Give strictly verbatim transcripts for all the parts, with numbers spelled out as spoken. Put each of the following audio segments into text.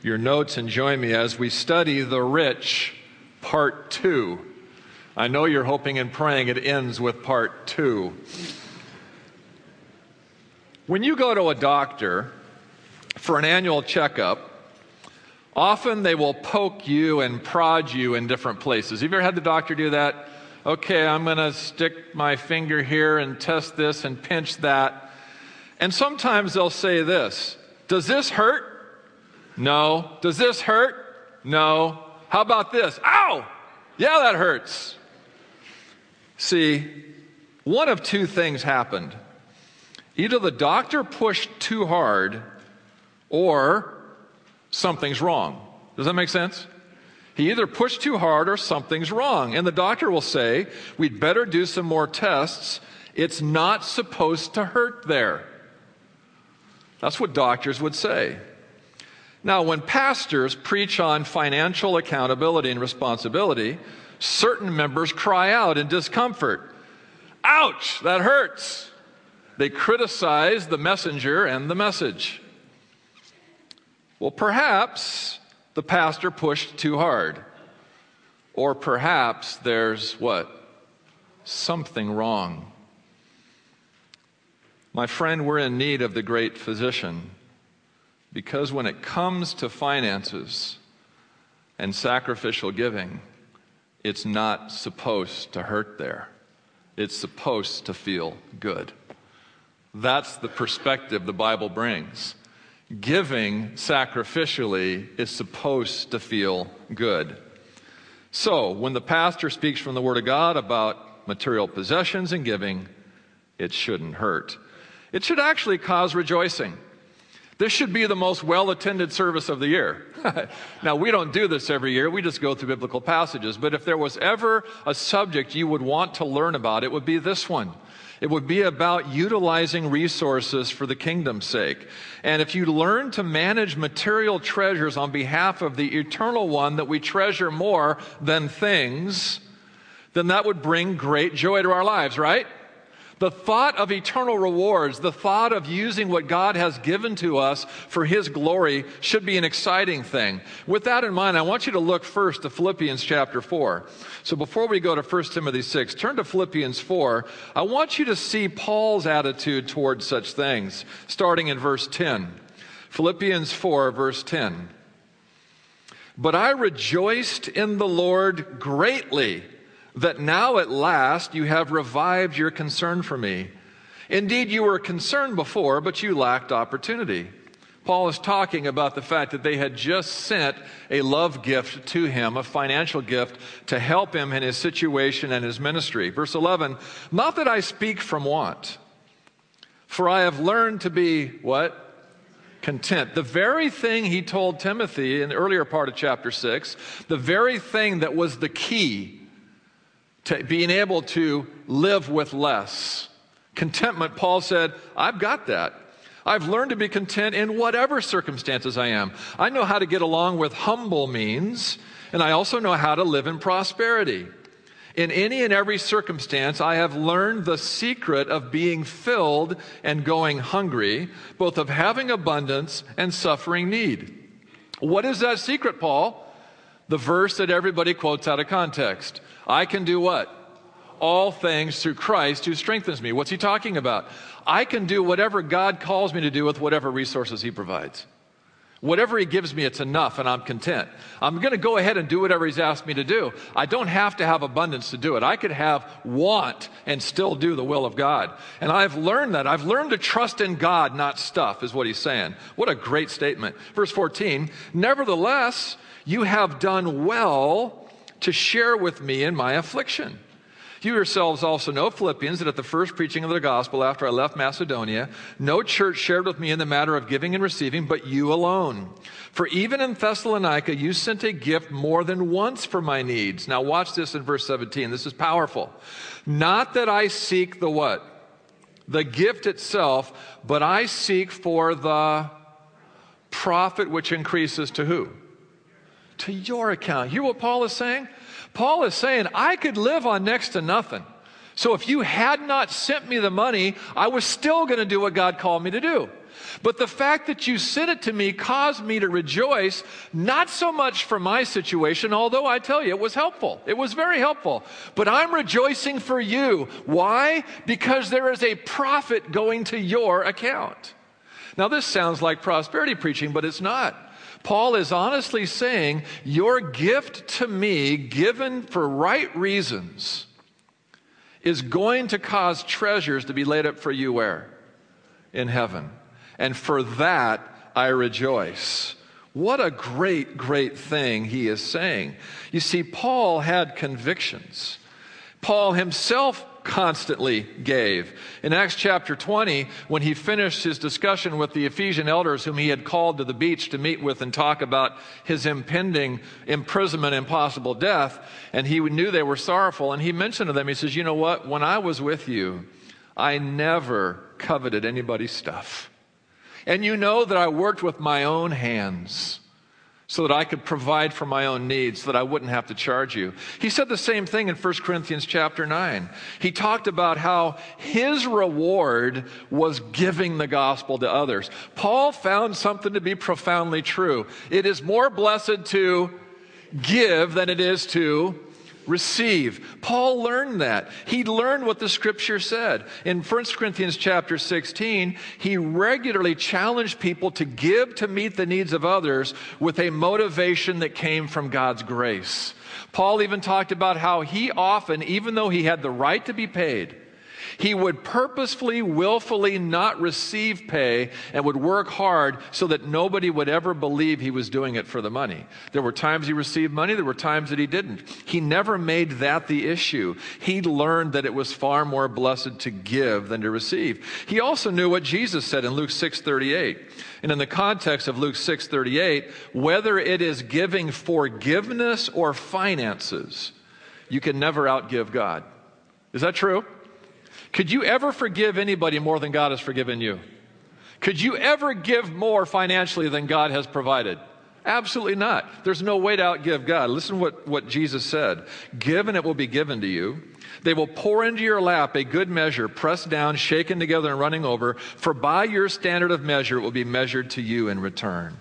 your notes and join me as we study The Rich, Part two. I know you're hoping and praying it ends with Part two. When you go to a doctor for an annual checkup, often they will poke you and prod you in different places. Have you ever had the doctor do that? Okay, I'm going to stick my finger here and test this and pinch that. And sometimes they'll say this, does this hurt? No. Does this hurt? No. How about this? Ow! Yeah, that hurts. See, one of two things happened. Either the doctor pushed too hard or something's wrong. Does that make sense? He either pushed too hard or something's wrong. And the doctor will say, we'd better do some more tests. It's not supposed to hurt there. That's what doctors would say. Now, when pastors preach on financial accountability and responsibility, certain members cry out in discomfort. Ouch, that hurts. They criticize the messenger and the message. Well, perhaps the pastor pushed too hard. Or perhaps there's what? Something wrong. My friend, we're in need of the great physician, because when it comes to finances and sacrificial giving, it's not supposed to hurt there. It's supposed to feel good. That's the perspective the Bible brings. Giving sacrificially is supposed to feel good. So, when the pastor speaks from the Word of God about material possessions and giving, it shouldn't hurt. It should actually cause rejoicing. This should be the most well-attended service of the year. Now, we don't do this every year. We just go through biblical passages. But if there was ever a subject you would want to learn about, it would be this one. It would be about utilizing resources for the kingdom's sake. And if you learn to manage material treasures on behalf of the eternal one that we treasure more than things, then that would bring great joy to our lives, right? The thought of eternal rewards, the thought of using what God has given to us for His glory should be an exciting thing. With that in mind, I want you to look first to Philippians chapter four. So before we go to First Timothy six, turn to Philippians four. I want you to see Paul's attitude towards such things, starting in verse ten. Philippians four, verse ten. But I rejoiced in the Lord greatly, that now at last you have revived your concern for me. Indeed, you were concerned before, but you lacked opportunity. Paul is talking about the fact that they had just sent a love gift to him, a financial gift, to help him in his situation and his ministry. Verse eleven, not that I speak from want, for I have learned to be, what? Content. The very thing he told Timothy in the earlier part of chapter six, the very thing that was the key to being able to live with less. Contentment, Paul said, I've got that. I've learned to be content in whatever circumstances I am. I know how to get along with humble means, and I also know how to live in prosperity. In any and every circumstance, I have learned the secret of being filled and going hungry, both of having abundance and suffering need. What is that secret, Paul? The verse that everybody quotes out of context. I can do what? All things through Christ who strengthens me. What's he talking about? I can do whatever God calls me to do with whatever resources He provides. Whatever He gives me, it's enough and I'm content. I'm going to go ahead and do whatever He's asked me to do. I don't have to have abundance to do it. I could have want and still do the will of God. And I've learned that. I've learned to trust in God, not stuff, is what he's saying. What a great statement. Verse fourteen, nevertheless, you have done well to share with me in my affliction. You yourselves also know, Philippians, that at the first preaching of the gospel after I left Macedonia, no church shared with me in the matter of giving and receiving, but you alone. For even in Thessalonica, you sent a gift more than once for my needs. Now watch this in verse seventeen. This is powerful. Not that I seek the what? The gift itself, but I seek for the profit which increases to who? To your account. Hear what Paul is saying? Paul is saying, I could live on next to nothing. So if you had not sent me the money, I was still going to do what God called me to do. But the fact that you sent it to me caused me to rejoice, not so much for my situation, although I tell you, it was helpful. It was very helpful. But I'm rejoicing for you. Why? Because there is a profit going to your account. Now, this sounds like prosperity preaching, but it's not. Paul is honestly saying, your gift to me, given for right reasons, is going to cause treasures to be laid up for you where? In heaven. And for that, I rejoice. What a great, great thing he is saying. You see, Paul had convictions. Paul himself constantly gave. In Acts chapter twenty, when he finished his discussion with the Ephesian elders whom he had called to the beach to meet with and talk about his impending imprisonment and possible death, and he knew they were sorrowful, and he mentioned to them, he says, you know what? When I was with you, I never coveted anybody's stuff. And you know that I worked with my own hands so that I could provide for my own needs, so that I wouldn't have to charge you. He said the same thing in First Corinthians chapter nine. He talked about how his reward was giving the gospel to others. Paul found something to be profoundly true. It is more blessed to give than it is to receive. Paul learned that. He learned what the scripture said. In First Corinthians chapter sixteen, he regularly challenged people to give to meet the needs of others with a motivation that came from God's grace. Paul even talked about how he often, even though he had the right to be paid, he would purposefully, willfully not receive pay and would work hard so that nobody would ever believe he was doing it for the money. There were times he received money, there were times that he didn't. He never made that the issue. He learned that it was far more blessed to give than to receive. He also knew what Jesus said in Luke six thirty-eight. And in the context of Luke six thirty-eight, whether it is giving forgiveness or finances, you can never outgive God. Is that true? Could you ever forgive anybody more than God has forgiven you? Could you ever give more financially than God has provided? Absolutely not. There's no way to outgive God. Listen to what, what Jesus said. Give and it will be given to you. They will pour into your lap a good measure, pressed down, shaken together, and running over. For by your standard of measure, it will be measured to you in return.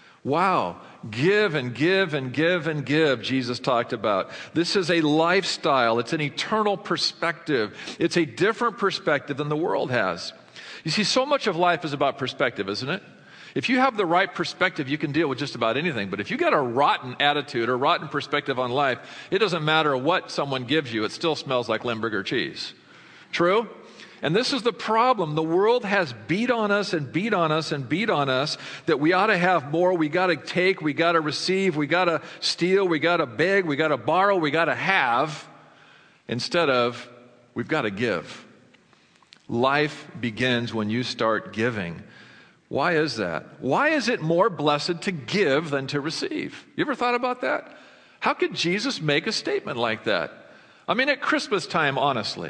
Wow. Give and give and give and give, Jesus talked about. This is a lifestyle. It's an eternal perspective. It's a different perspective than the world has. You see, so much of life is about perspective, isn't it? If you have the right perspective, you can deal with just about anything. But if you got a rotten attitude or rotten perspective on life, it doesn't matter what someone gives you. It still smells like Limburger cheese. True? And this is the problem. The world has beat on us and beat on us and beat on us that we ought to have more. We got to take, we got to receive, we got to steal, we got to beg, we got to borrow, we got to have, instead of we've got to give. Life begins when you start giving. Why is that? Why is it more blessed to give than to receive? You ever thought about that? How could Jesus make a statement like that? I mean, at Christmas time, honestly,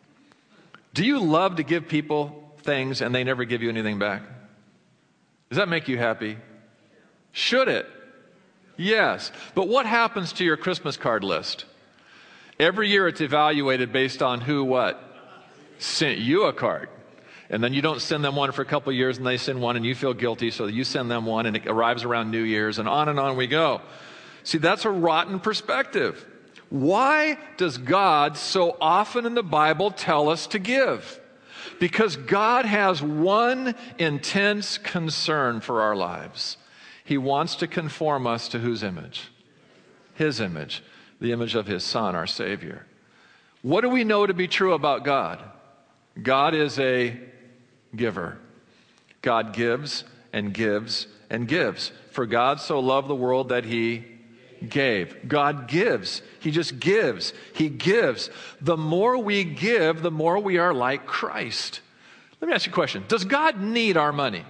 do you love to give people things and they never give you anything back? Does that make you happy? Should it? Yes. But what happens to your Christmas card list? Every year it's evaluated based on who what? Sent you a card. And then you don't send them one for a couple of years and they send one and you feel guilty, so you send them one and it arrives around New Year's and on and on we go. See, that's a rotten perspective. Why does God so often in the Bible tell us to give? Because God has one intense concern for our lives. He wants to conform us to whose image? His image, the image of His Son, our Savior. What do we know to be true about God? God is a giver. God gives and gives and gives. For God so loved the world that He gave. God gives. He just gives. He gives. The more we give, the more we are like Christ. Let me ask you a question. Does God need our money?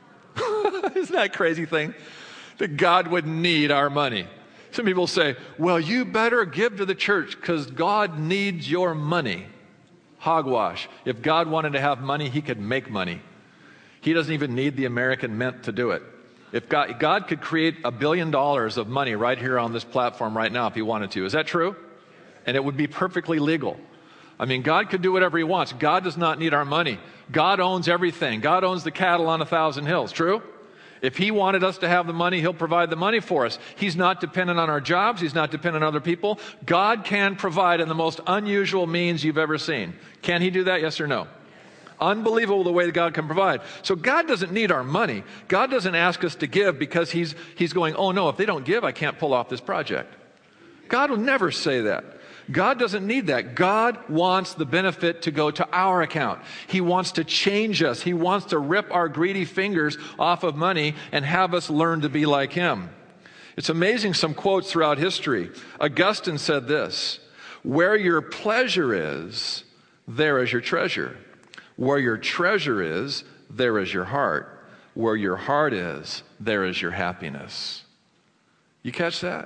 Isn't that a crazy thing? That God would need our money. Some people say, well, you better give to the church because God needs your money. Hogwash. If God wanted to have money, He could make money. He doesn't even need the American mint to do it. If God, God could create a billion dollars of money right here on this platform right now if He wanted to. Is that true? And it would be perfectly legal. I mean, God could do whatever he wants. God does not need our money. God owns everything. God owns the cattle on a thousand hills. True? If he wanted us to have the money, he'll provide the money for us. He's not dependent on our jobs. He's not dependent on other people. God can provide in the most unusual means you've ever seen. Can he do that? Yes or no? Unbelievable the way that God can provide. So God doesn't need our money. God doesn't ask us to give because he's, he's going, oh no, if they don't give, I can't pull off this project. God will never say that. God doesn't need that. God wants the benefit to go to our account. He wants to change us. He wants to rip our greedy fingers off of money and have us learn to be like him. It's amazing, some quotes throughout history. Augustine said this, where your pleasure is, there is your treasure. Where your treasure is, there is your heart. Where your heart is, there is your happiness. You catch that?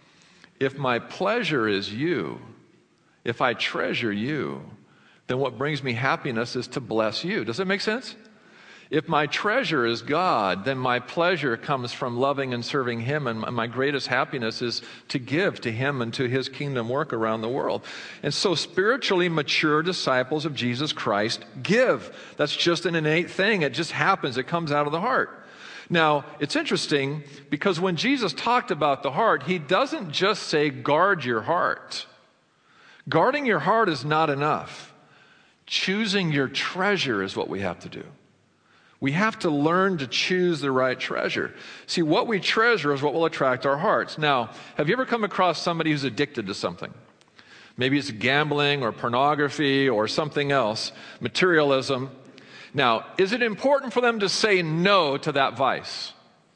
If my pleasure is you, if I treasure you, then what brings me happiness is to bless you. Does that make sense? If my treasure is God, then my pleasure comes from loving and serving him, and my greatest happiness is to give to him and to his kingdom work around the world. And so spiritually mature disciples of Jesus Christ give. That's just an innate thing. It just happens. It comes out of the heart. Now, it's interesting because when Jesus talked about the heart, he doesn't just say guard your heart. Guarding your heart is not enough. Choosing your treasure is what we have to do. We have to learn to choose the right treasure. See, what we treasure is what will attract our hearts. Now, have you ever come across somebody who's addicted to something? Maybe it's gambling or pornography or something else, materialism. Now, is it important for them to say no to that vice?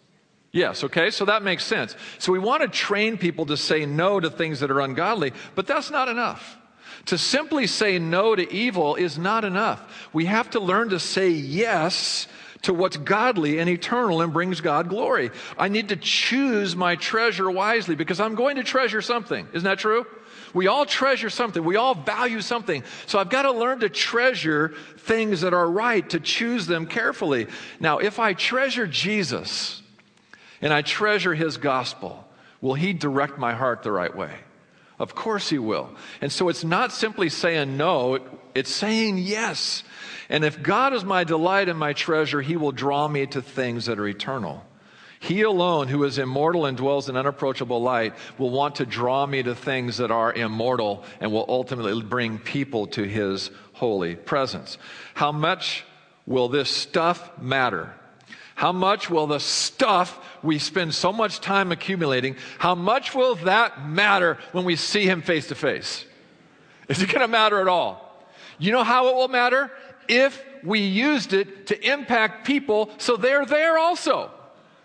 Yes, okay, so that makes sense. So we want to train people to say no to things that are ungodly, but that's not enough. To simply say no to evil is not enough. We have to learn to say yes to what's godly and eternal and brings God glory. I need to choose my treasure wisely because I'm going to treasure something. Isn't that true? We all treasure something. We all value something. So I've got to learn to treasure things that are right, to choose them carefully. Now, if I treasure Jesus and I treasure his gospel, will he direct my heart the right way? Of course he will. And so it's not simply saying no, it's saying yes. And if God is my delight and my treasure, he will draw me to things that are eternal. He alone, who is immortal and dwells in unapproachable light, will want to draw me to things that are immortal and will ultimately bring people to his holy presence. How much will this stuff matter? How much will the stuff we spend so much time accumulating, how much will that matter when we see him face to face? Is it going to matter at all? You know how it will matter? If we used it to impact people so they're there also.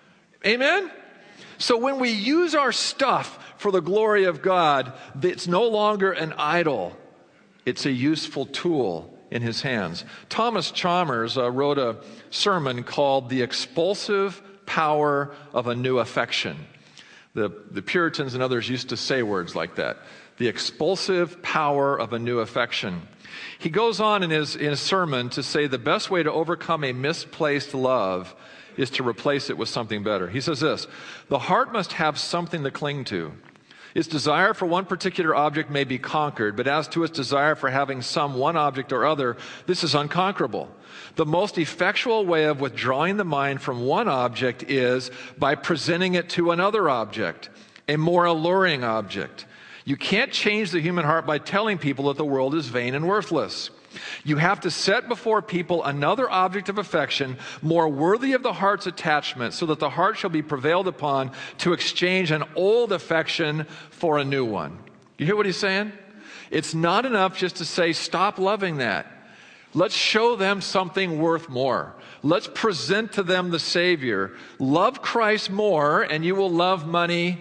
Amen? So when we use our stuff for the glory of God, it's no longer an idol. It's a useful tool in his hands. Thomas Chalmers uh, wrote a sermon called The Expulsive Power of a New Affection. The, the Puritans and others used to say words like that. The expulsive power of a new affection. He goes on in his, in his sermon to say the best way to overcome a misplaced love is to replace it with something better. He says this, the heart must have something to cling to. Its desire for one particular object may be conquered, but as to its desire for having some one object or other, this is unconquerable. The most effectual way of withdrawing the mind from one object is by presenting it to another object, a more alluring object. You can't change the human heart by telling people that the world is vain and worthless. You have to set before people another object of affection more worthy of the heart's attachment so that the heart shall be prevailed upon to exchange an old affection for a new one. You hear what he's saying? It's not enough just to say, stop loving that. Let's show them something worth more. Let's present to them the Savior. Love Christ more and you will love money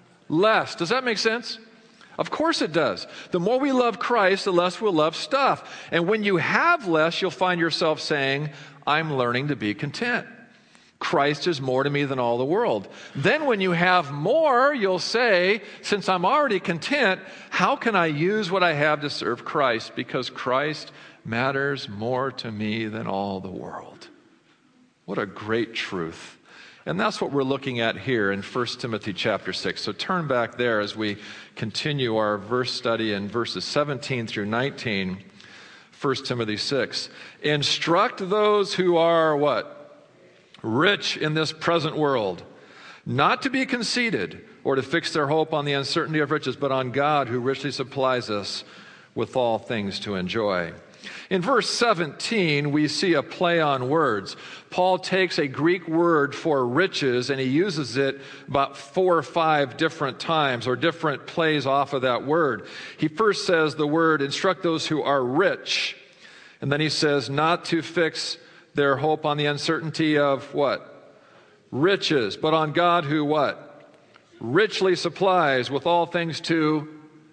less. Does that make sense? Of course it does. The more we love Christ, the less we'll love stuff. And when you have less, you'll find yourself saying, I'm learning to be content. Christ is more to me than all the world. Then when you have more, you'll say, since I'm already content, how can I use what I have to serve Christ? Because Christ matters more to me than all the world. What a great truth. And that's what we're looking at here in First Timothy chapter six. So turn back there as we continue our verse study in verses seventeen through nineteen, First Timothy six. Instruct those who are what? Rich in this present world, not to be conceited or to fix their hope on the uncertainty of riches, but on God who richly supplies us with all things to enjoy. In verse seventeen, we see a play on words. Paul takes a Greek word for riches and he uses it about four or five different times, or different plays off of that word. He first says the word, instruct those who are rich. And then he says not to fix their hope on the uncertainty of what? Riches, but on God who what? Richly supplies with all things to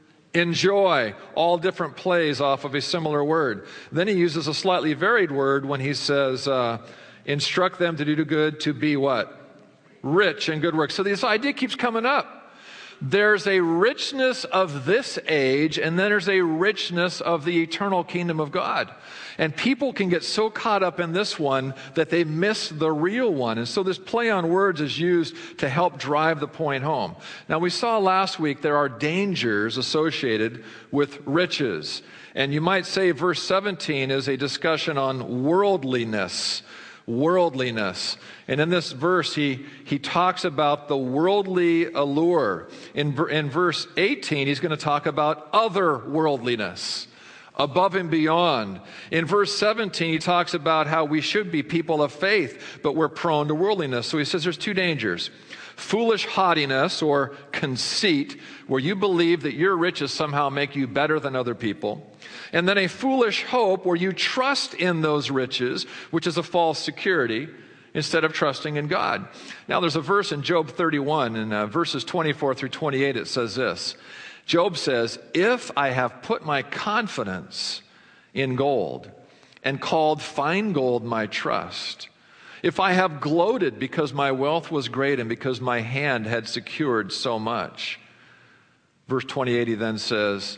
enjoy. All different plays off of a similar word. Then he uses a slightly varied word when he says, uh, instruct them to do good, to be what? Rich in good works. So this idea keeps coming up. There's a richness of this age, and then there's a richness of the eternal kingdom of God. And people can get so caught up in this one that they miss the real one. And so this play on words is used to help drive the point home. Now, we saw last week there are dangers associated with riches. And you might say verse seventeen is a discussion on worldliness. Worldliness. And in this verse, he, he talks about the worldly allure. In, in verse eighteen, he's going to talk about other worldliness, above and beyond. In verse seventeen, he talks about how we should be people of faith, but we're prone to worldliness. So he says there's two dangers. Foolish haughtiness or conceit, where you believe that your riches somehow make you better than other people. And then a foolish hope, where you trust in those riches, which is a false security, instead of trusting in God. Now, there's a verse in Job thirty-one, in uh, verses twenty-four through twenty-eight, it says this. Job says, if I have put my confidence in gold and called fine gold my trust, if I have gloated because my wealth was great and because my hand had secured so much. Verse twenty-eight, he then says,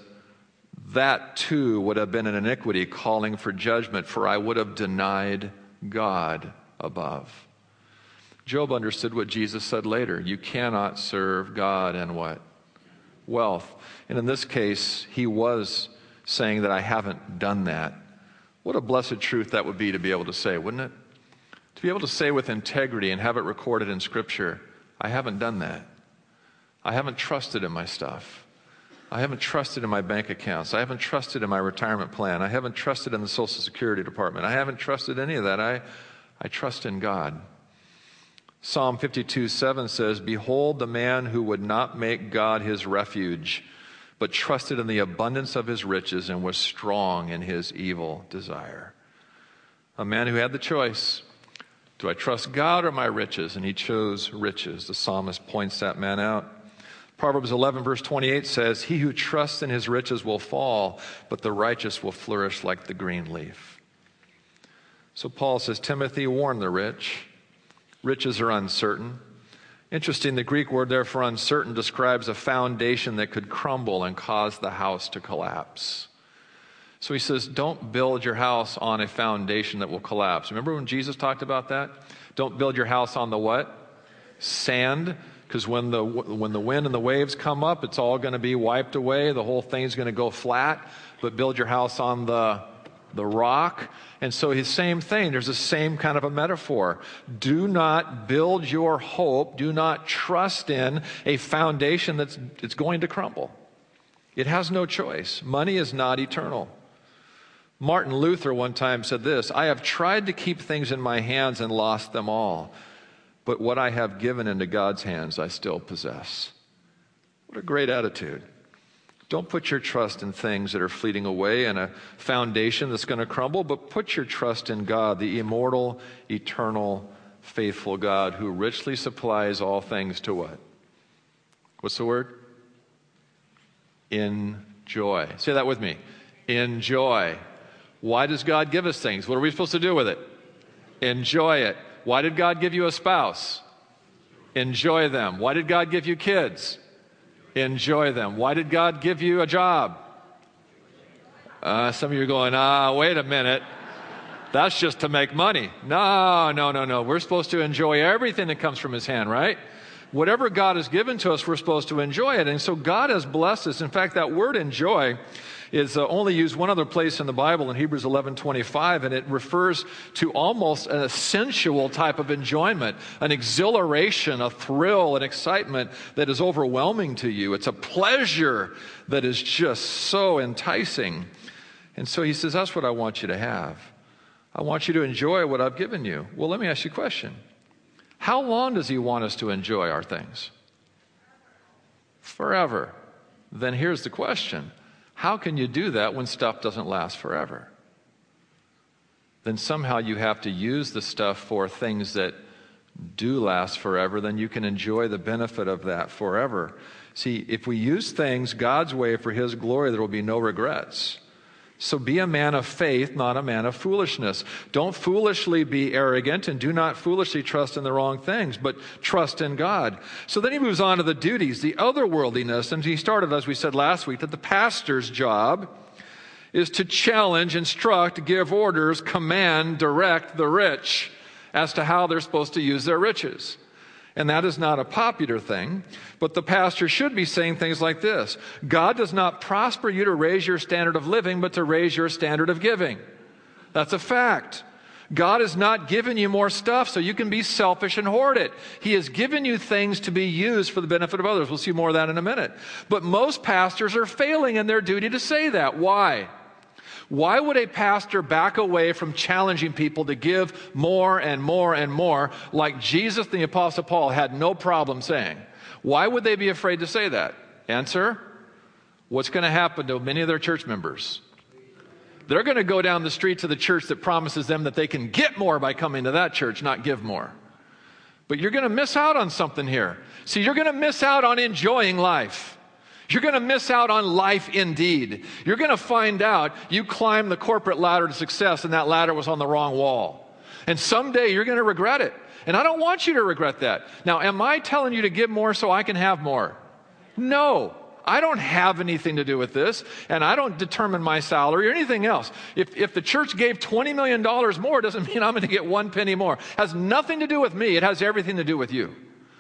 that too would have been an iniquity, calling for judgment, for I would have denied God above. Job understood what Jesus said later. You cannot serve God and what? Wealth. And in this case, he was saying that I haven't done that. What a blessed truth that would be to be able to say, wouldn't it? To be able to say with integrity and have it recorded in Scripture, I haven't done that. I haven't trusted in my stuff. I haven't trusted in my bank accounts. I haven't trusted in my retirement plan. I haven't trusted in the Social Security Department. I haven't trusted any of that. I, I trust in God. Psalm fifty-two seven says, behold the man who would not make God his refuge, but trusted in the abundance of his riches and was strong in his evil desire. A man who had the choice. Do I trust God or my riches? And he chose riches. The psalmist points that man out. Proverbs eleven verse twenty-eight says, he who trusts in his riches will fall, but the righteous will flourish like the green leaf. So Paul says, Timothy, warn the rich. Riches are uncertain. Interesting, the Greek word there for uncertain describes a foundation that could crumble and cause the house to collapse. So he says, don't build your house on a foundation that will collapse. Remember when Jesus talked about that? Don't build your house on the what? Sand. Because when the, when the wind and the waves come up, it's all going to be wiped away. The whole thing's going to go flat. But build your house on the, the rock. And so his same thing. There's the same kind of a metaphor. Do not build your hope. Do not trust in a foundation that's it's going to crumble. It has no choice. Money is not eternal. Martin Luther one time said this, I have tried to keep things in my hands and lost them all. But what I have given into God's hands, I still possess. What a great attitude. Don't put your trust in things that are fleeting away and a foundation that's going to crumble, but put your trust in God, the immortal, eternal, faithful God who richly supplies all things to what? What's the word? Enjoy. Say that with me. Enjoy. Why does God give us things? What are we supposed to do with it? Enjoy it. Why did God give you a spouse? Enjoy them. Why did God give you kids? Enjoy them. Why did God give you a job? Uh, some of you are going, ah, wait a minute. That's just to make money. No, no, no, no. We're supposed to enjoy everything that comes from his hand, right? Whatever God has given to us, we're supposed to enjoy it. And so God has blessed us. In fact, that word enjoy is uh, only used one other place in the Bible, in Hebrews eleven twenty-five, and it refers to almost a sensual type of enjoyment, an exhilaration, a thrill, an excitement that is overwhelming to you. It's a pleasure that is just so enticing. And so he says, that's what I want you to have. I want you to enjoy what I've given you. Well, let me ask you a question. How long does he want us to enjoy our things? Forever. Then here's the question. How can you do that when stuff doesn't last forever? Then somehow you have to use the stuff for things that do last forever. Then you can enjoy the benefit of that forever. See, if we use things God's way for his glory, there will be no regrets. So be a man of faith, not a man of foolishness. Don't foolishly be arrogant, and do not foolishly trust in the wrong things, but trust in God. So then he moves on to the duties, the otherworldliness, and he started, as we said last week, that the pastor's job is to challenge, instruct, give orders, command, direct the rich as to how they're supposed to use their riches. And that is not a popular thing, but the pastor should be saying things like this. God does not prosper you to raise your standard of living, but to raise your standard of giving. That's a fact. God has not given you more stuff so you can be selfish and hoard it. He has given you things to be used for the benefit of others. We'll see more of that in a minute. But most pastors are failing in their duty to say that. Why? Why would a pastor back away from challenging people to give more and more and more, like Jesus and the Apostle Paul had no problem saying? Why would they be afraid to say that? Answer, what's going to happen to many of their church members? They're going to go down the street to the church that promises them that they can get more by coming to that church, not give more. But you're going to miss out on something here. See, you're going to miss out on enjoying life. You're going to miss out on life indeed. You're going to find out you climbed the corporate ladder to success and that ladder was on the wrong wall. And someday you're going to regret it. And I don't want you to regret that. Now, am I telling you to give more so I can have more? No. I don't have anything to do with this, and I don't determine my salary or anything else. If, if the church gave twenty million dollars more, it doesn't mean I'm going to get one penny more. It has nothing to do with me. It has everything to do with you.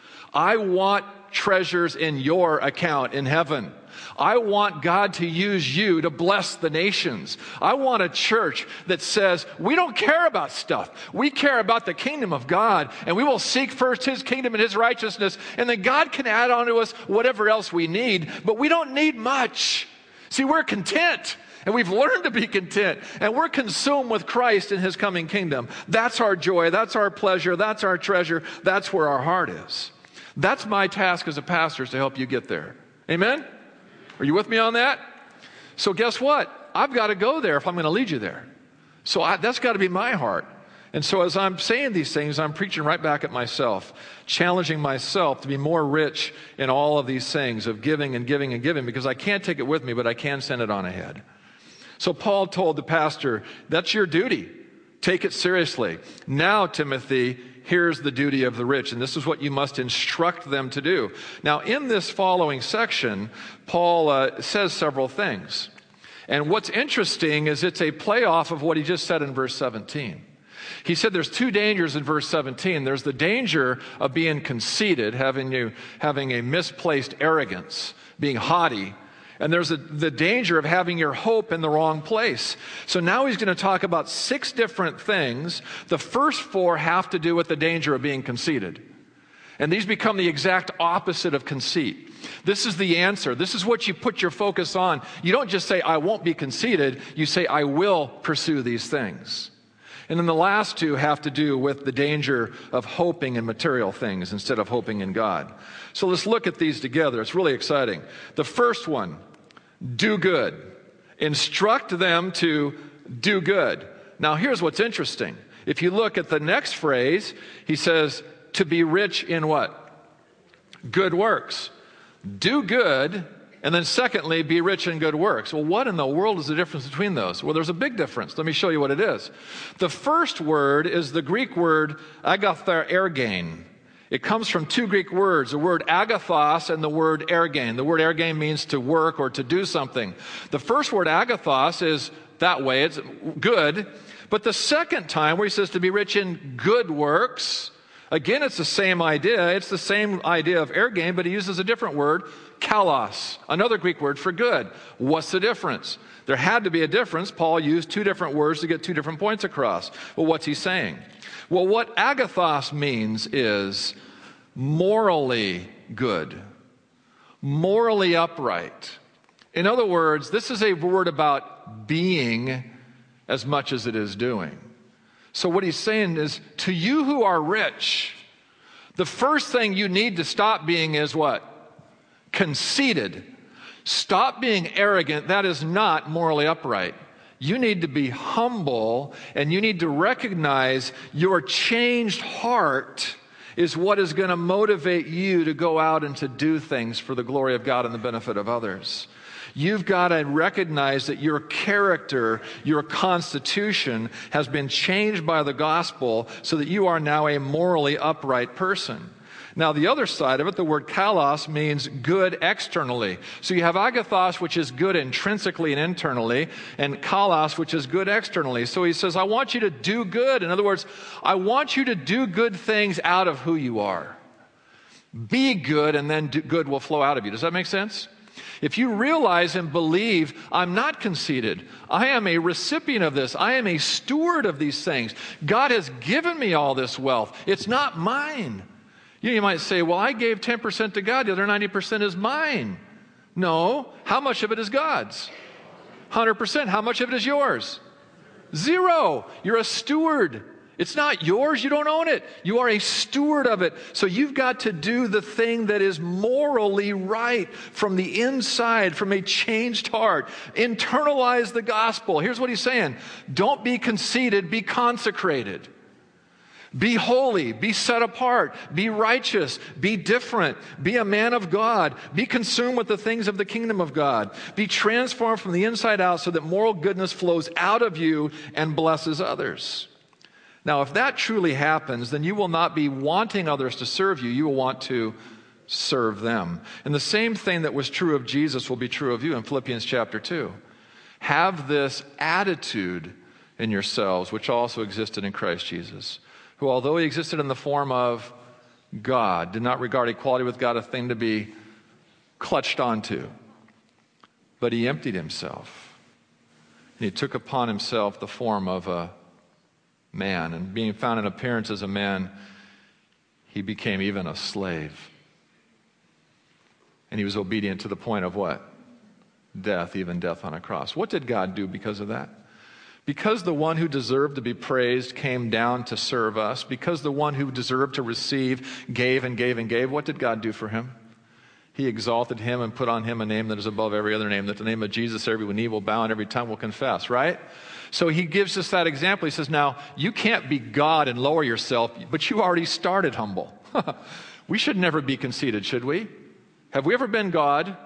I want treasures in your account in heaven. I want God to use you to bless the nations. I want a church that says, we don't care about stuff. We care about the kingdom of God, and we will seek first his kingdom and his righteousness, and then God can add on to us whatever else we need, but we don't need much. See, we're content, and we've learned to be content, and we're consumed with Christ and his coming kingdom. That's our joy. That's our pleasure. That's our treasure. That's where our heart is. That's my task as a pastor, is to help you get there. Amen? Are you with me on that? So guess what? I've got to go there if I'm going to lead you there. So I, that's got to be my heart. And so as I'm saying these things, I'm preaching right back at myself, challenging myself to be more rich in all of these things of giving and giving and giving, because I can't take it with me, but I can send it on ahead. So Paul told the pastor, that's your duty. Take it seriously. Now, Timothy, here's the duty of the rich, and this is what you must instruct them to do. Now, in this following section, Paul uh, says several things. And what's interesting is it's a playoff of what he just said in verse seventeen. He said there's two dangers in verse seventeen. There's the danger of being conceited, having, you, having a misplaced arrogance, being haughty. And there's a, the danger of having your hope in the wrong place. So now he's going to talk about six different things. The first four have to do with the danger of being conceited. And these become the exact opposite of conceit. This is the answer. This is what you put your focus on. You don't just say, I won't be conceited. You say, I will pursue these things. And then the last two have to do with the danger of hoping in material things instead of hoping in God. So let's look at these together. It's really exciting. The first one, do good. Instruct them to do good. Now here's what's interesting. If you look at the next phrase, he says to be rich in what? Good works. Do good. And then secondly, be rich in good works. Well, what in the world is the difference between those? Well, there's a big difference. Let me show you what it is. The first word is the Greek word agatharergein. It comes from two Greek words, the word agathos and the word ergein. The word ergein means to work or to do something. The first word agathos is that way, it's good. But the second time where he says to be rich in good works, again, it's the same idea. It's the same idea of ergain, but he uses a different word, kalos, another Greek word for good. What's the difference? There had to be a difference. Paul used two different words to get two different points across. Well, what's he saying? Well, what agathos means is morally good, morally upright. In other words, this is a word about being as much as it is doing. So what he's saying is, to you who are rich, the first thing you need to stop being is what? Conceited. Stop being arrogant. That is not morally upright. You need to be humble, and you need to recognize your changed heart is what is going to motivate you to go out and to do things for the glory of God and the benefit of others. You've got to recognize that your character, your constitution has been changed by the gospel so that you are now a morally upright person. Now, the other side of it, the word kalos, means good externally. So you have agathos, which is good intrinsically and internally, and kalos, which is good externally. So he says, I want you to do good. In other words, I want you to do good things out of who you are. Be good, and then do, good will flow out of you. Does that make sense? If you realize and believe, I'm not conceited. I am a recipient of this. I am a steward of these things. God has given me all this wealth. It's not mine. You, know, you might say, well, I gave ten percent to God. The other ninety percent is mine. No. How much of it is God's? one hundred percent. How much of it is yours? Zero. You're a steward. It's not yours. You don't own it. You are a steward of it. So you've got to do the thing that is morally right from the inside, from a changed heart. Internalize the gospel. Here's what he's saying. Don't be conceited. Be consecrated. Be holy, be set apart, be righteous, be different, be a man of God, be consumed with the things of the kingdom of God, be transformed from the inside out so that moral goodness flows out of you and blesses others. Now, if that truly happens, then you will not be wanting others to serve you, you will want to serve them. And the same thing that was true of Jesus will be true of you in Philippians chapter two. Have this attitude in yourselves, which also existed in Christ Jesus, who, although he existed in the form of God, did not regard equality with God a thing to be clutched onto, but he emptied himself. And he took upon himself the form of a man, and being found in appearance as a man, he became even a slave. And he was obedient to the point of what? Death, even death on a cross. What did God do because of that? Because the one who deserved to be praised came down to serve us, because the one who deserved to receive gave and gave and gave, what did God do for him? He exalted him and put on him a name that is above every other name, that the name of Jesus every knee will bow and every tongue will confess, right? So he gives us that example. He says, now, you can't be God and lower yourself, but you already started humble. We should never be conceited, should we? Have we ever been God?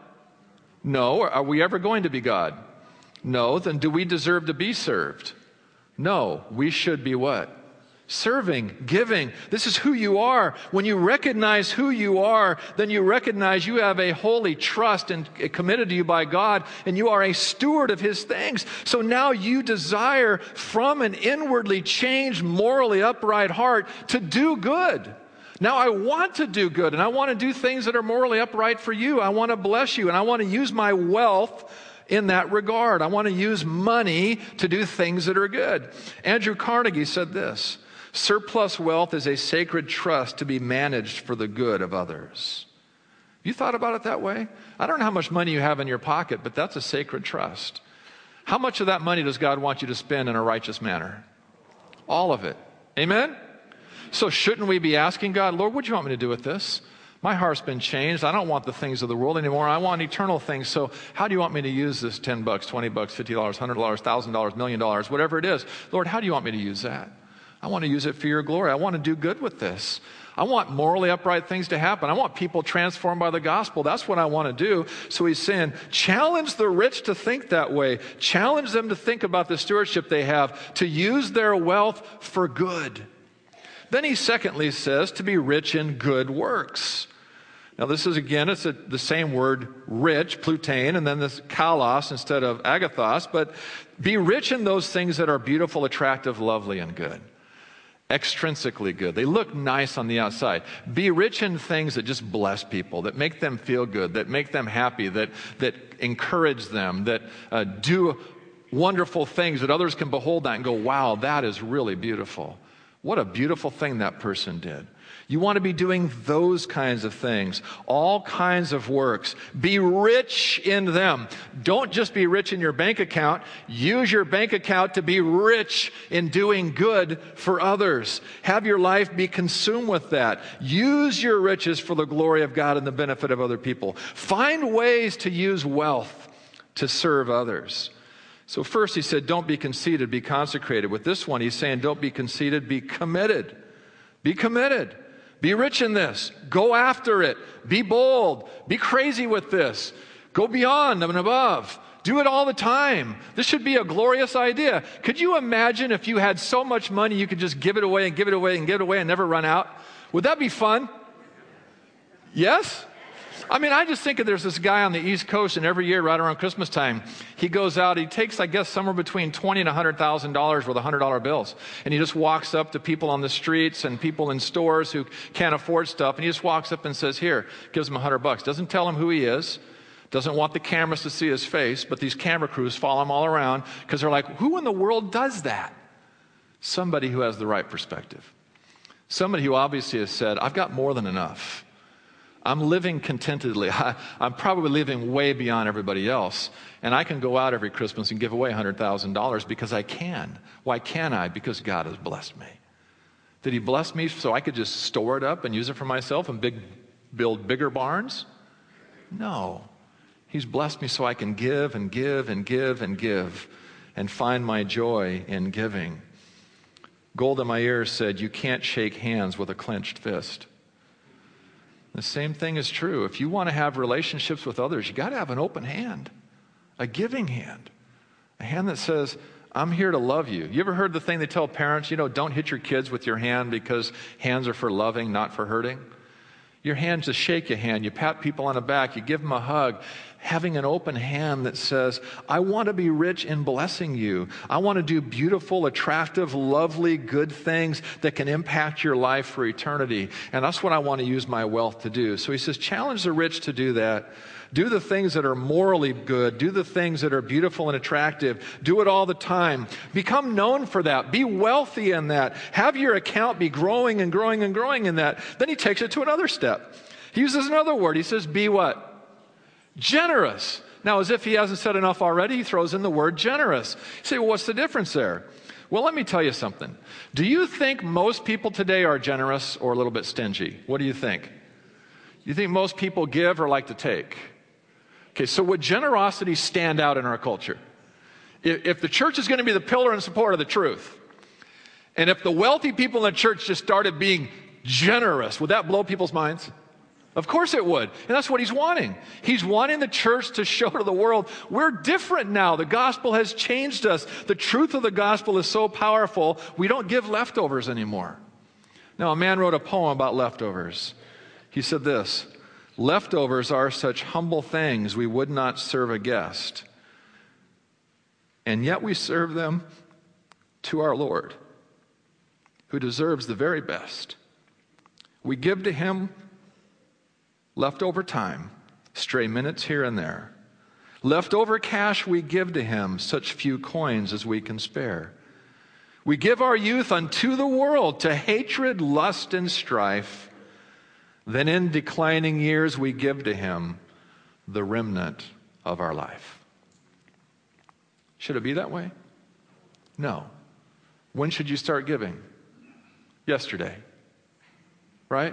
No. Are we ever going to be God? No. Then do we deserve to be served? No. We should be what? Serving, giving. This is who you are. When you recognize who you are, then you recognize you have a holy trust and committed to you by God, and you are a steward of his things. So now you desire from an inwardly changed, morally upright heart to do good. Now I want to do good, and I want to do things that are morally upright for you. I want to bless you, and I want to use my wealth in that regard. I want to use money to do things that are good. Andrew Carnegie said this: surplus wealth is a sacred trust to be managed for the good of others. Have you thought about it that way? I don't know how much money you have in your pocket, but that's a sacred trust. How much of that money does God want you to spend in a righteous manner? All of it. Amen? So shouldn't we be asking God, Lord, what do you want me to do with this? My heart's been changed. I don't want the things of the world anymore. I want eternal things. So how do you want me to use this ten bucks, twenty bucks, fifty dollars, one hundred dollars, one thousand dollars, million dollars, whatever it is? Lord, how do you want me to use that? I want to use it for your glory. I want to do good with this. I want morally upright things to happen. I want people transformed by the gospel. That's what I want to do. So he's saying, challenge the rich to think that way. Challenge them to think about the stewardship they have, to use their wealth for good. Then he secondly says to be rich in good works. Now this is, again, it's a, the same word, rich, plutein, and then this kalos instead of agathos. But be rich in those things that are beautiful, attractive, lovely, and good. Extrinsically good. They look nice on the outside. Be rich in things that just bless people, that make them feel good, that make them happy, that, that encourage them, that uh, do wonderful things that others can behold that and go, wow, that is really beautiful. What a beautiful thing that person did. You want to be doing those kinds of things, all kinds of works. Be rich in them. Don't just be rich in your bank account. Use your bank account to be rich in doing good for others. Have your life be consumed with that. Use your riches for the glory of God and the benefit of other people. Find ways to use wealth to serve others. So first he said, don't be conceited, be consecrated. With this one, he's saying, don't be conceited, be committed. Be committed. Be rich in this. Go after it. Be bold. Be crazy with this. Go beyond and above. Do it all the time. This should be a glorious idea. Could you imagine if you had so much money you could just give it away and give it away and give it away and never run out? Would that be fun? Yes? I mean, I just think of there's this guy on the East Coast, and every year right around Christmas time, he goes out, he takes, I guess, somewhere between twenty thousand dollars and one hundred thousand dollars worth of one hundred dollar bills. And he just walks up to people on the streets and people in stores who can't afford stuff, and he just walks up and says, here, gives them one hundred bucks. Doesn't tell them who he is, doesn't want the cameras to see his face, but these camera crews follow him all around because they're like, who in the world does that? Somebody who has the right perspective. Somebody who obviously has said, I've got more than enough. I'm living contentedly. I, I'm probably living way beyond everybody else. And I can go out every Christmas and give away one hundred thousand dollars because I can. Why can I? Because God has blessed me. Did he bless me so I could just store it up and use it for myself and big, build bigger barns? No. He's blessed me so I can give and give and give and give and find my joy in giving. Golda Meir said, you can't shake hands with a clenched fist. The same thing is true. If you want to have relationships with others, you got to have an open hand, a giving hand, a hand that says, I'm here to love you. You ever heard the thing they tell parents, you know, don't hit your kids with your hand because hands are for loving, not for hurting? Your hand, just shake your hand. You pat people on the back. You give them a hug. Having an open hand that says, I want to be rich in blessing you. I want to do beautiful, attractive, lovely, good things that can impact your life for eternity. And that's what I want to use my wealth to do. So he says, challenge the rich to do that. Do the things that are morally good. Do the things that are beautiful and attractive. Do it all the time. Become known for that. Be wealthy in that. Have your account be growing and growing and growing in that. Then he takes it to another step. He uses another word. He says, be what? Generous. Now, as if he hasn't said enough already, he throws in the word generous. You say, well, what's the difference there? Well, let me tell you something. Do you think most people today are generous or a little bit stingy? What do you think? You think most people give or like to take? Okay, so would generosity stand out in our culture? If, if the church is going to be the pillar and support of the truth, and if the wealthy people in the church just started being generous, would that blow people's minds? Of course it would. And that's what he's wanting. He's wanting the church to show to the world, we're different now. The gospel has changed us. The truth of the gospel is so powerful, we don't give leftovers anymore. Now, a man wrote a poem about leftovers. He said this, leftovers are such humble things we would not serve a guest, and yet we serve them to our Lord, who deserves the very best. We give to him leftover time, stray minutes here and there. Leftover cash we give to him, such few coins as we can spare. We give our youth unto the world, to hatred, lust, and strife. Then in declining years we give to him the remnant of our life. Should it be that way? No. When should you start giving? Yesterday. Right?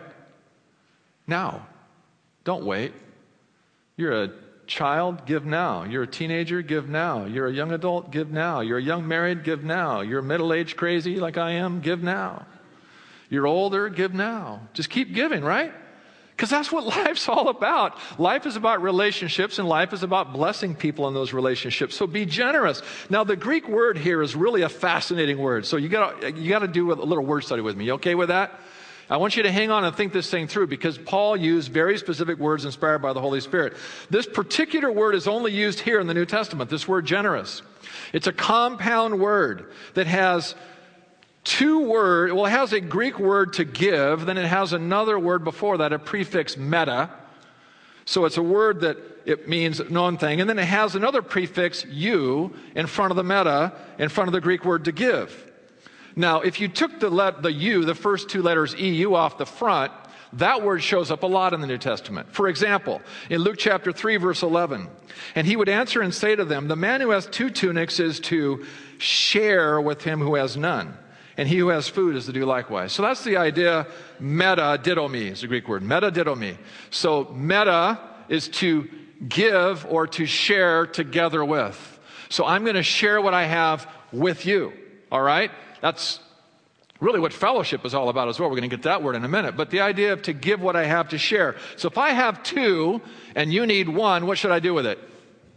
Now. Don't wait. You're a child, give now. You're a teenager, give now. You're a young adult, give now. You're a young married, give now. You're middle-aged crazy like I am, give now. You're older, give now. Just keep giving, right? Because that's what life's all about. Life is about relationships, and life is about blessing people in those relationships. So be generous. Now, the Greek word here is really a fascinating word. So you got you got to do a little word study with me. You okay with that? I want you to hang on and think this thing through, because Paul used very specific words inspired by the Holy Spirit. This particular word is only used here in the New Testament, this word generous. It's a compound word that has two words. Well, it has a Greek word to give, then it has another word before that, a prefix meta. So it's a word that it means known thing, and then it has another prefix, you, in front of the meta, in front of the Greek word to give. Now, if you took the let, the U, the first two letters E U off the front, that word shows up a lot in the New Testament. For example, in Luke chapter three, verse eleven, and he would answer and say to them, the man who has two tunics is to share with him who has none, and he who has food is to do likewise. So that's the idea. Meta didomi is the Greek word. Meta didomi. So meta is to give or to share together with. So I'm going to share what I have with you. All right? That's really what fellowship is all about as well. We're going to get to that word in a minute. But the idea of to give what I have to share. So if I have two and you need one, what should I do with it?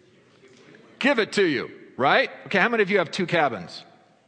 Give it to you, right? Okay, how many of you have two cabins?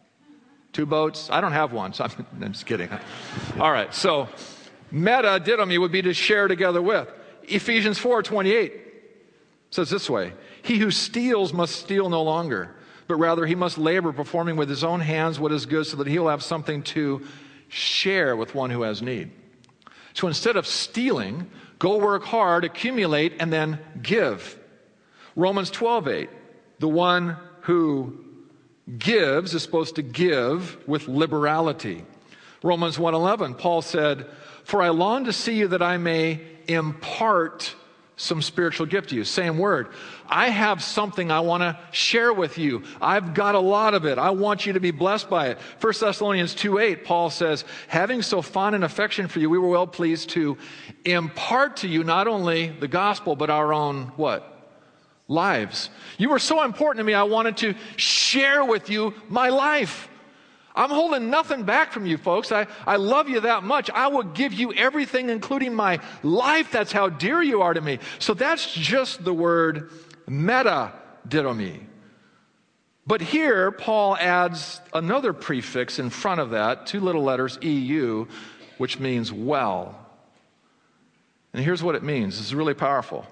Two boats? I don't have one, so I'm, I'm just kidding. All right, so meta didomi would be to share together with. Ephesians four twenty-eight says this way, he who steals must steal no longer, but rather he must labor, performing with his own hands what is good, so that he'll have something to share with one who has need. So instead of stealing, go work hard, accumulate, and then give. Romans twelve eight, the one who gives is supposed to give with liberality. Romans one eleven, Paul said, for I long to see you that I may impart some spiritual gift to you. Same word. I have something I want to share with you. I've got a lot of it. I want you to be blessed by it. First Thessalonians two eight, Paul says, having so fond an affection for you, we were well pleased to impart to you not only the gospel, but our own what? Lives. You were so important to me, I wanted to share with you my life. I'm holding nothing back from you folks. I, I love you that much. I will give you everything, including my life. That's how dear you are to me. So that's just the word meta didomi. But here, Paul adds another prefix in front of that, two little letters, E U, which means well. And here's what it means. It's really powerful.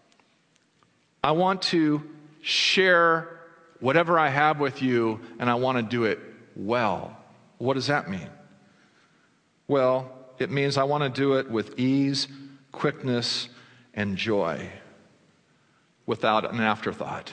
I want to share whatever I have with you, and I want to do it well. What does that mean? Well, it means I want to do it with ease, quickness, and joy, without an afterthought.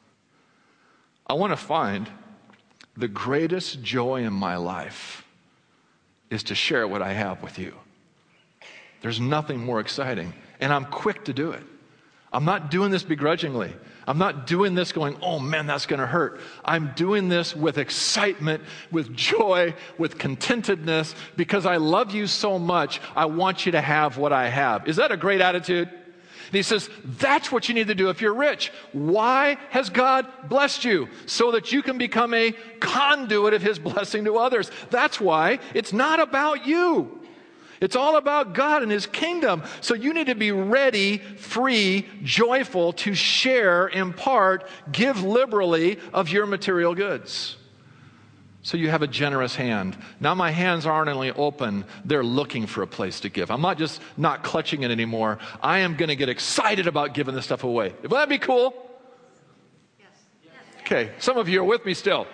I want to find the greatest joy in my life is to share what I have with you. There's nothing more exciting, and I'm quick to do it. I'm not doing this begrudgingly. I'm not doing this going, oh man, that's going to hurt. I'm doing this with excitement, with joy, with contentedness, because I love you so much. I want you to have what I have. Is that a great attitude? And he says, that's what you need to do if you're rich. Why has God blessed you? So that you can become a conduit of his blessing to others. That's why. It's not about you. It's all about God and his kingdom. So you need to be ready, free, joyful to share, impart, give liberally of your material goods. So you have a generous hand. Now my hands aren't only open, they're looking for a place to give. I'm not just not clutching it anymore. I am going to get excited about giving this stuff away. Would that be cool? Yes. Okay, some of you are with me still.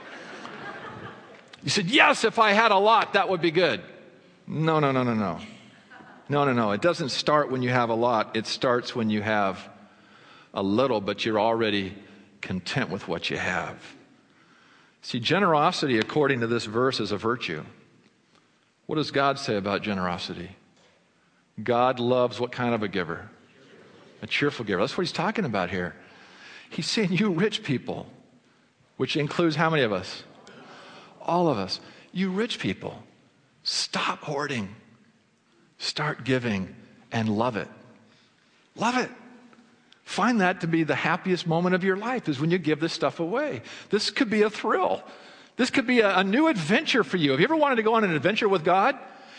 You said, yes, if I had a lot, that would be good. No, no, no, no, no. No, no, no. It doesn't start when you have a lot. It starts when you have a little, but you're already content with what you have. See, generosity, according to this verse, is a virtue. What does God say about generosity? God loves what kind of a giver? A cheerful giver. That's what he's talking about here. He's saying, you rich people, which includes how many of us? All of us. You rich people. Stop hoarding. Start giving and love it. Love it. Find that to be the happiest moment of your life is when you give this stuff away. This could be a thrill. This could be a, a new adventure for you. Have you ever wanted to go on an adventure with God?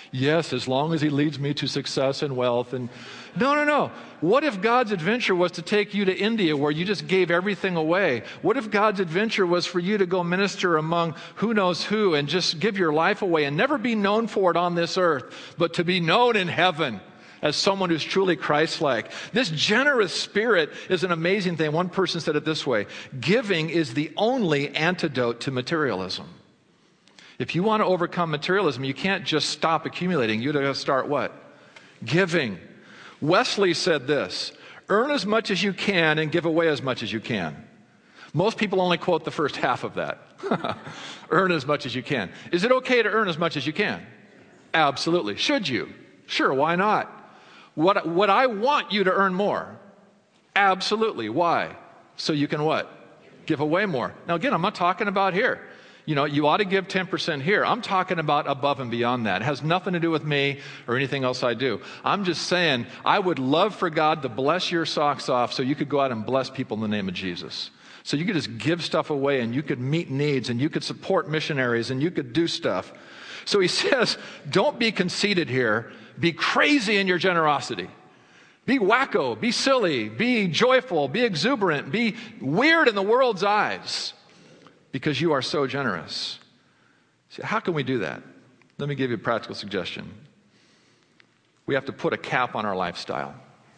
Yes, as long as he leads me to success and wealth. And no, no, no. What if God's adventure was to take you to India where you just gave everything away? What if God's adventure was for you to go minister among who knows who and just give your life away and never be known for it on this earth, but to be known in heaven as someone who's truly Christ-like? This generous spirit is an amazing thing. One person said it this way: giving is the only antidote to materialism. If you want to overcome materialism, you can't just stop accumulating. You've got to start what? Giving. Wesley said this: earn as much as you can and give away as much as you can. Most people only quote the first half of that. Earn as much as you can. Is it okay to earn as much as you can? Absolutely. Should you? Sure, why not? What, what I want you to earn more. Absolutely. Why? So you can what? Give away more. Now again, I'm not talking about here. You know, you ought to give ten percent here. I'm talking about above and beyond that. It has nothing to do with me or anything else I do. I'm just saying I would love for God to bless your socks off so you could go out and bless people in the name of Jesus. So you could just give stuff away and you could meet needs and you could support missionaries and you could do stuff. So he says, don't be conceited here. Be crazy in your generosity. Be wacko, be silly, be joyful, be exuberant, be weird in the world's eyes, because you are so generous. See, how can we do that? Let me give you a practical suggestion. We have to put a cap on our lifestyle.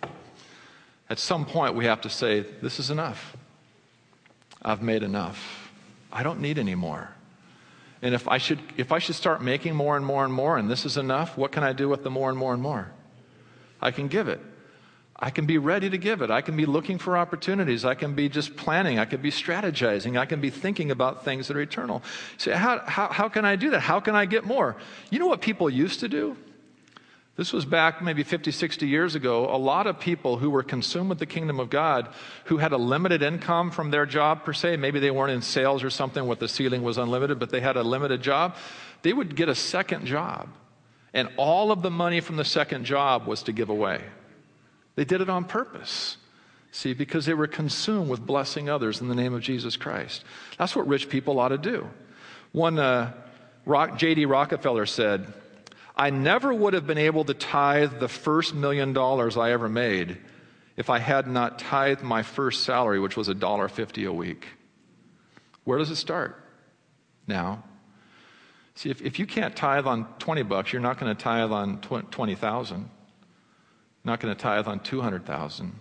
At some point, we have to say, this is enough. I've made enough. I don't need any more. And if I should, if I should start making more and more and more, and this is enough, what can I do with the more and more and more? I can give it. I can be ready to give it. I can be looking for opportunities. I can be just planning. I can be strategizing. I can be thinking about things that are eternal. So how, how, how can I do that? How can I get more? You know what people used to do? This was back maybe fifty, sixty years ago. A lot of people who were consumed with the kingdom of God, who had a limited income from their job per se, maybe they weren't in sales or something where the ceiling was unlimited, but they had a limited job, they would get a second job. And all of the money from the second job was to give away. They did it on purpose. See, because they were consumed with blessing others in the name of Jesus Christ. That's what rich people ought to do. One, uh, Rock, J D Rockefeller said, I never would have been able to tithe the first million dollars I ever made if I had not tithed my first salary, which was one dollar fifty a week. Where does it start? Now. See, if, if you can't tithe on twenty bucks, you're not going to tithe on twenty thousand. Not going to tithe on two hundred thousand.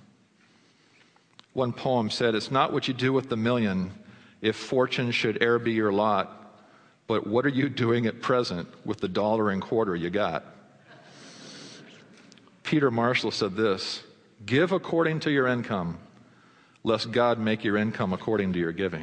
One poem said, it's not what you do with the million, if fortune should e'er be your lot, but what are you doing at present with the dollar and quarter you got? Peter Marshall said this, give according to your income, lest God make your income according to your giving.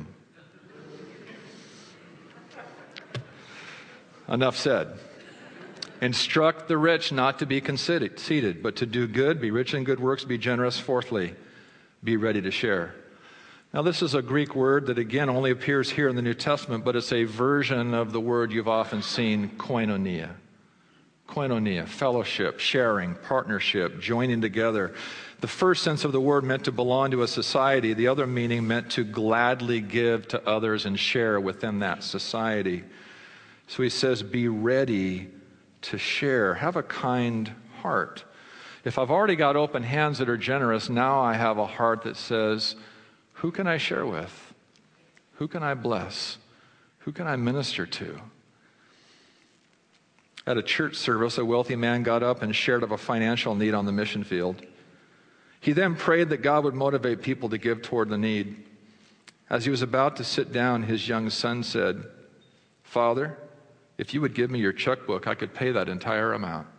Enough said. Instruct the rich not to be conceited, but to do good, be rich in good works, be generous. Fourthly, be ready to share. Now, this is a Greek word that, again, only appears here in the New Testament, but it's a version of the word you've often seen, koinonia. Koinonia, fellowship, sharing, partnership, joining together. The first sense of the word meant to belong to a society. The other meaning meant to gladly give to others and share within that society. So he says, be ready to share. Have a kind heart. If I've already got open hands that are generous, now I have a heart that says, who can I share with? Who can I bless? Who can I minister to? At a church service, a wealthy man got up and shared of a financial need on the mission field. He then prayed that God would motivate people to give toward the need. As he was about to sit down, his young son said, Father, if you would give me your checkbook, I could pay that entire amount.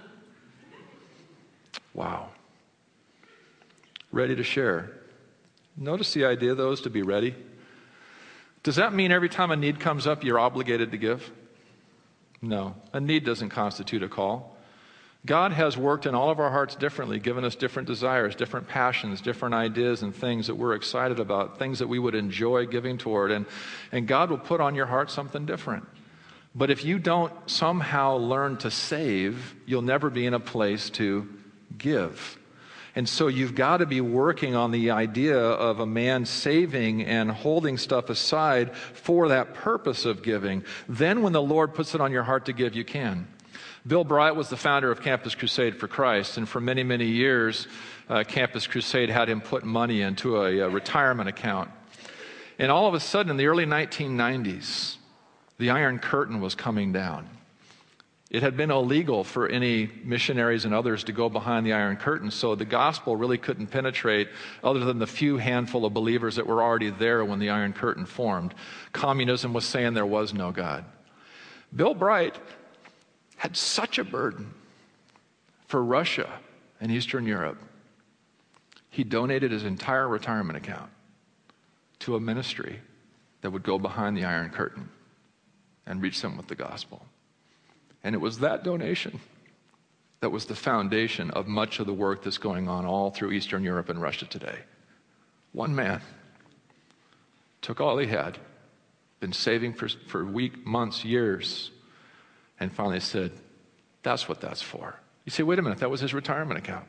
Wow. Ready to share. Notice the idea, though, is to be ready. Does that mean every time a need comes up, you're obligated to give? No. A need doesn't constitute a call. God has worked in all of our hearts differently, given us different desires, different passions, different ideas and things that we're excited about, things that we would enjoy giving toward. And, and God will put on your heart something different. But if you don't somehow learn to save, you'll never be in a place to give. And so you've got to be working on the idea of a man saving and holding stuff aside for that purpose of giving. Then when the Lord puts it on your heart to give, you can. Bill Bright was the founder of Campus Crusade for Christ, and for many, many years, uh, Campus Crusade had him put money into a, a retirement account. And all of a sudden, in the early nineteen nineties, the Iron Curtain was coming down. It had been illegal for any missionaries and others to go behind the Iron Curtain, so the gospel really couldn't penetrate other than the few handful of believers that were already there when the Iron Curtain formed. Communism was saying there was no God. Bill Bright had such a burden for Russia and Eastern Europe, he donated his entire retirement account to a ministry that would go behind the Iron Curtain and reach them with the gospel. And it was that donation that was the foundation of much of the work that's going on all through Eastern Europe and Russia today. One man took all he had, been saving for, for weeks, months, years, and finally said, that's what that's for. You say, wait a minute, that was his retirement account.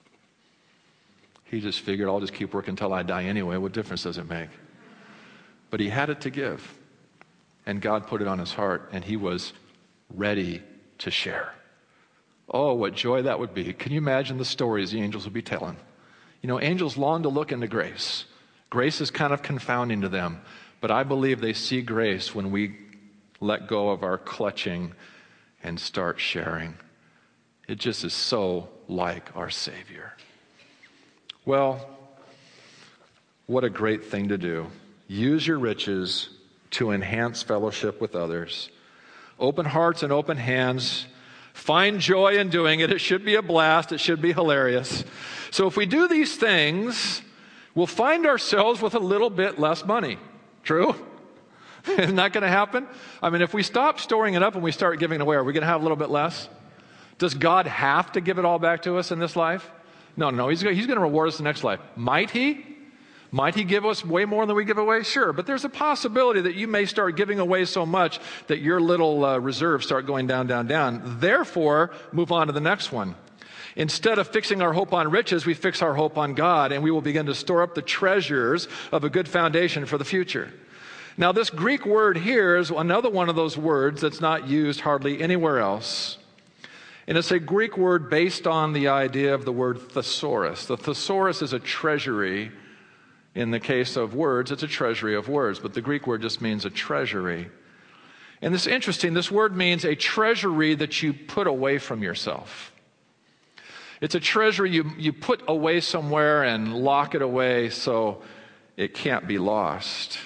He just figured, I'll just keep working until I die anyway. What difference does it make? But he had it to give, and God put it on his heart, and he was ready to share. Oh, what joy that would be. Can you imagine the stories the angels would be telling? You know, angels long to look into grace. Grace is kind of confounding to them, but I believe they see grace when we let go of our clutching and start sharing. It just is so like our Savior. Well, what a great thing to do. Use your riches to enhance fellowship with others. Open hearts and open hands. Find joy in doing it. It should be a blast. It should be hilarious. So if we do these things, we'll find ourselves with a little bit less money. True? Isn't that going to happen? I mean, if we stop storing it up and we start giving it away, are we going to have a little bit less? Does God have to give it all back to us in this life? No, no, he's going, he's going to reward us in the next life. Might he? Might he give us way more than we give away? Sure, but there's a possibility that you may start giving away so much that your little uh, reserves start going down, down, down. Therefore, move on to the next one. Instead of fixing our hope on riches, we fix our hope on God, and we will begin to store up the treasures of a good foundation for the future. Now, this Greek word here is another one of those words that's not used hardly anywhere else. And it's a Greek word based on the idea of the word thesaurus. The thesaurus is a treasury. In the case of words, it's a treasury of words, but the Greek word just means a treasury. And it's interesting, this word means a treasury that you put away from yourself. It's a treasury you, you put away somewhere and lock it away so it can't be lost.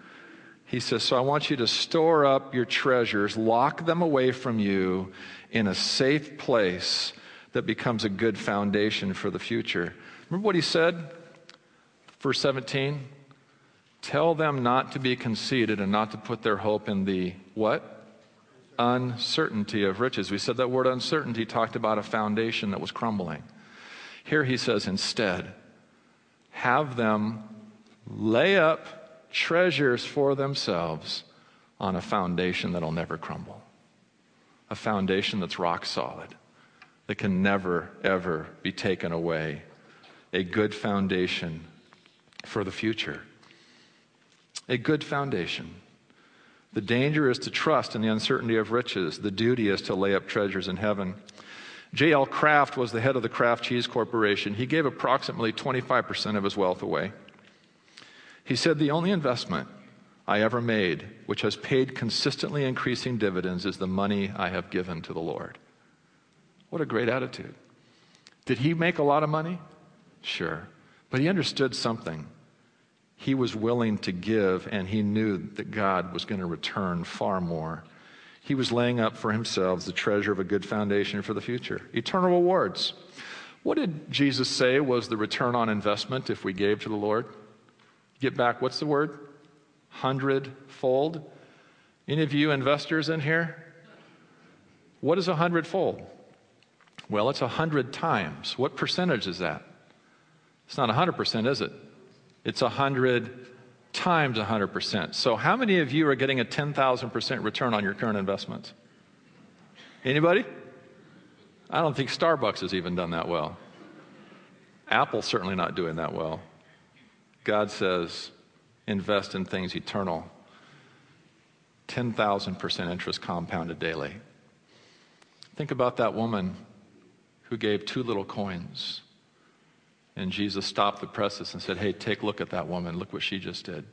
He says, so I want you to store up your treasures, lock them away from you in a safe place that becomes a good foundation for the future. Remember what he said? Verse seventeen, tell them not to be conceited and not to put their hope in the what? Uncertainty of riches. We said that word uncertainty talked about a foundation that was crumbling. Here he says instead, have them lay up treasures for themselves on a foundation that'll never crumble. A foundation that's rock solid, that can never, ever be taken away. A good foundation for the future. A good foundation. The danger is to trust in the uncertainty of riches. The duty is to lay up treasures in heaven. J L Kraft was the head of the Kraft Cheese Corporation. He gave approximately twenty-five percent of his wealth away. He said, the only investment I ever made, which has paid consistently increasing dividends, is the money I have given to the Lord. What a great attitude. Did he make a lot of money? Sure. But he understood something. He was willing to give, and he knew that God was going to return far more. He was laying up for himself the treasure of a good foundation for the future. Eternal rewards. What did Jesus say was the return on investment if we gave to the Lord? Get back, what's the word? Hundredfold. Any of you investors in here? What is a hundredfold? Well, it's a hundred times. What percentage is that? It's not a hundred percent, is it? It's a hundred times a hundred percent. So how many of you are getting a ten thousand percent return on your current investments? Anybody? I don't think Starbucks has even done that well. Apple's certainly not doing that well. God says, invest in things eternal. ten thousand percent interest compounded daily. Think about that woman who gave two little coins. And Jesus stopped the presses and said, hey, take a look at that woman. Look what she just did.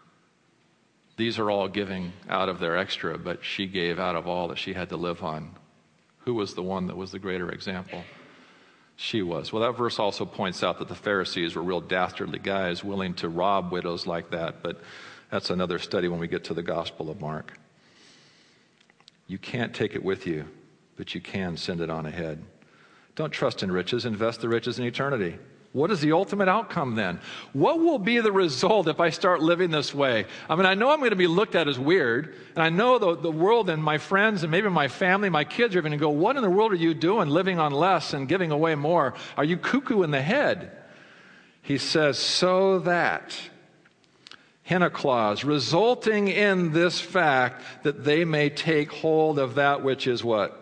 These are all giving out of their extra, but she gave out of all that she had to live on. Who was the one that was the greater example? She was. Well, that verse also points out that the Pharisees were real dastardly guys willing to rob widows like that, but that's another study when we get to the Gospel of Mark. You can't take it with you, but you can send it on ahead. Don't trust in riches. Invest the riches in eternity. What is the ultimate outcome then? What will be the result if I start living this way? I mean, I know I'm going to be looked at as weird, and I know the, the world and my friends and maybe my family, my kids are going to go, what in the world are you doing, living on less and giving away more? Are you cuckoo in the head? He says, so that, hina clause, resulting in this fact that they may take hold of that which is what?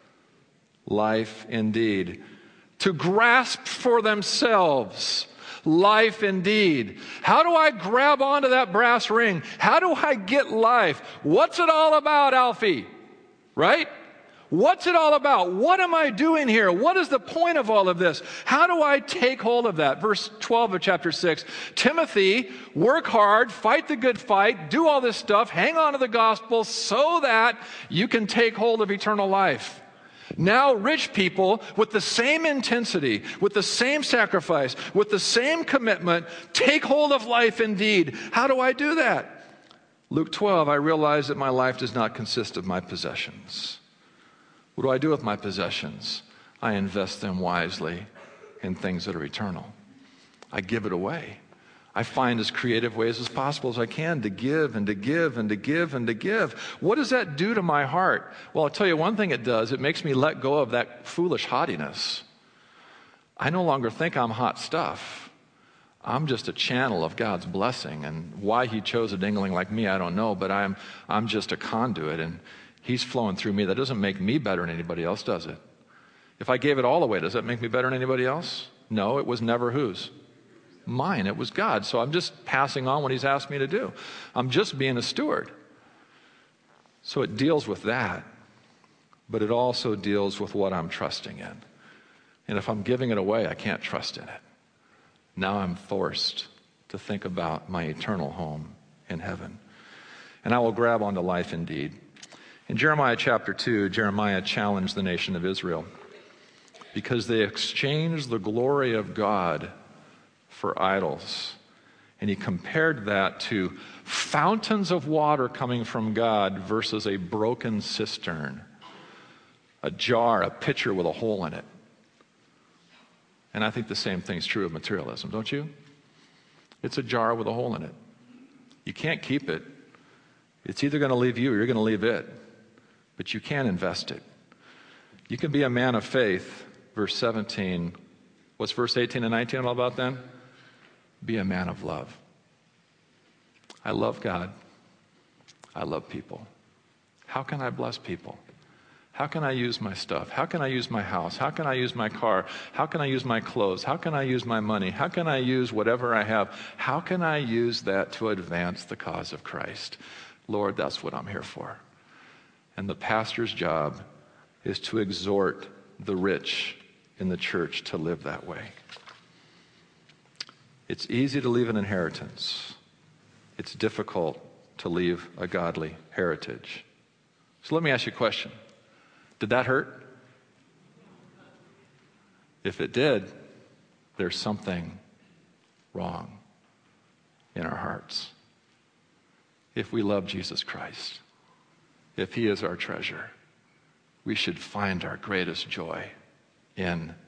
Life indeed. To grasp for themselves life indeed. How do I grab onto that brass ring? How do I get life? What's it all about, Alfie? Right? What's it all about? What am I doing here? What is the point of all of this? How do I take hold of that? Verse twelve of chapter six. Timothy, work hard, fight the good fight, do all this stuff, hang on to the gospel so that you can take hold of eternal life. Now rich people with the same intensity, with the same sacrifice, with the same commitment, take hold of life indeed. How do I do that? Luke twelve, I realize that my life does not consist of my possessions. What do I do with my possessions? I invest them wisely in things that are eternal. I give it away. I find as creative ways as possible as I can to give and to give and to give and to give. What does that do to my heart? Well, I'll tell you one thing it does. It makes me let go of that foolish haughtiness. I no longer think I'm hot stuff. I'm just a channel of God's blessing. And why he chose a dingling like me, I don't know, but I'm, I'm just a conduit, and he's flowing through me. That doesn't make me better than anybody else, does it? If I gave it all away, does that make me better than anybody else? No, it was never whose? Mine. It was God. So I'm just passing on what he's asked me to do. I'm just being a steward. So it deals with that, but it also deals with what I'm trusting in. And if I'm giving it away, I can't trust in it. Now I'm forced to think about my eternal home in heaven. And I will grab onto life indeed. In Jeremiah chapter two, Jeremiah challenged the nation of Israel because they exchanged the glory of God for idols. And he compared that to fountains of water coming from God versus a broken cistern, a jar, a pitcher with a hole in it. And I think the same thing's true of materialism, don't you? It's a jar with a hole in it. You can't keep it. It's either going to leave you or you're going to leave it. But you can invest it. You can be a man of faith, verse seventeen. What's verse eighteen and nineteen all about then? Be a man of love. I love God. I love people. How can I bless people? How can I use my stuff? How can I use my house? How can I use my car? How can I use my clothes? How can I use my money? How can I use whatever I have? How can I use that to advance the cause of Christ? Lord, that's what I'm here for. And the pastor's job is to exhort the rich in the church to live that way. It's easy to leave an inheritance. It's difficult to leave a godly heritage. So let me ask you a question. Did that hurt? If it did, there's something wrong in our hearts. If we love Jesus Christ, if he is our treasure, we should find our greatest joy in